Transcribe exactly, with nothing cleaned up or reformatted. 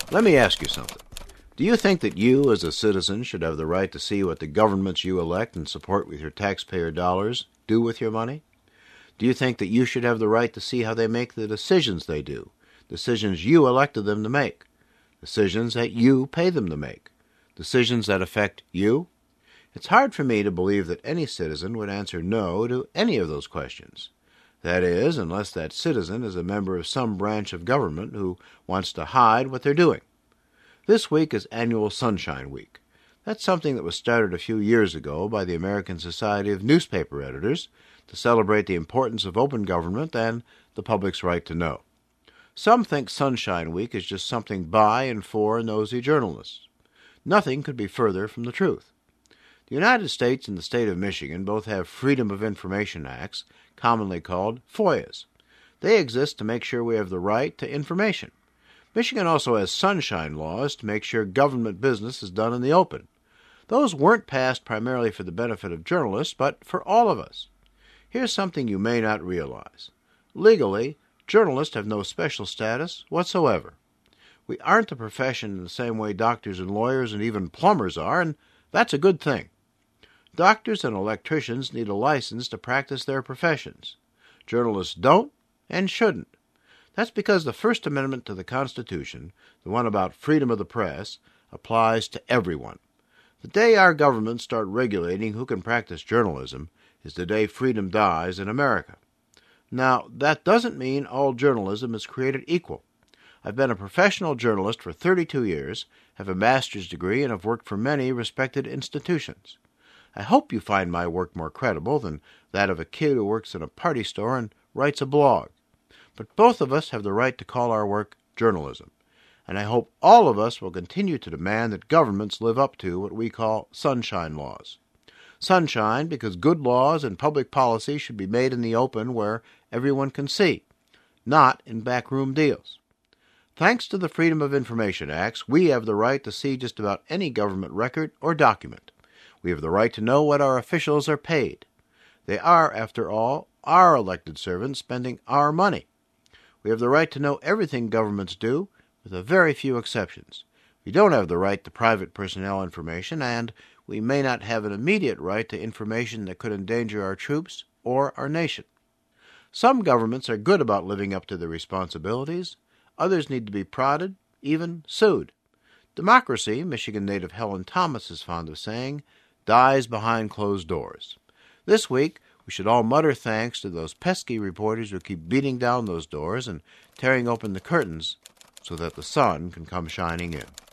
Let me ask you something. Do you think that you, as a citizen, should have the right to see what the governments you elect and support with your taxpayer dollars do with your money? Do you think that you should have the right to see how they make the decisions they do, decisions you elected them to make, decisions that you pay them to make, decisions that affect you? It's hard for me to believe that any citizen would answer no to any of those questions. That is, unless that citizen is a member of some branch of government who wants to hide what they're doing. This week is Annual Sunshine Week. That's something that was started a few years ago by the American Society of Newspaper Editors to celebrate the importance of open government and the public's right to know. Some think Sunshine Week is just something by and for nosy journalists. Nothing could be further from the truth. The United States and the state of Michigan both have Freedom of Information Acts, commonly called FOIAs. They exist to make sure we have the right to information. Michigan also has sunshine laws to make sure government business is done in the open. Those weren't passed primarily for the benefit of journalists, but for all of us. Here's something you may not realize. Legally, journalists have no special status whatsoever. We aren't a profession in the same way doctors and lawyers and even plumbers are, and that's a good thing. Doctors and electricians need a license to practice their professions. Journalists don't and shouldn't. That's because the First Amendment to the Constitution, the one about freedom of the press, applies to everyone. The day our governments start regulating who can practice journalism is the day freedom dies in America. Now, that doesn't mean all journalism is created equal. I've been a professional journalist for thirty-two years, have a master's degree, and have worked for many respected institutions. I hope you find my work more credible than that of a kid who works in a party store and writes a blog. But both of us have the right to call our work journalism, and I hope all of us will continue to demand that governments live up to what we call sunshine laws. Sunshine because good laws and public policy should be made in the open where everyone can see, not in backroom deals. Thanks to the Freedom of Information Acts, we have the right to see just about any government record or document. We have the right to know what our officials are paid. They are, after all, our elected servants spending our money. We have the right to know everything governments do, with a very few exceptions. We don't have the right to private personnel information, and we may not have an immediate right to information that could endanger our troops or our nation. Some governments are good about living up to their responsibilities. Others need to be prodded, even sued. Democracy, Michigan native Helen Thomas is fond of saying, dies behind closed doors. This week, we should all mutter thanks to those pesky reporters who keep beating down those doors and tearing open the curtains so that the sun can come shining in.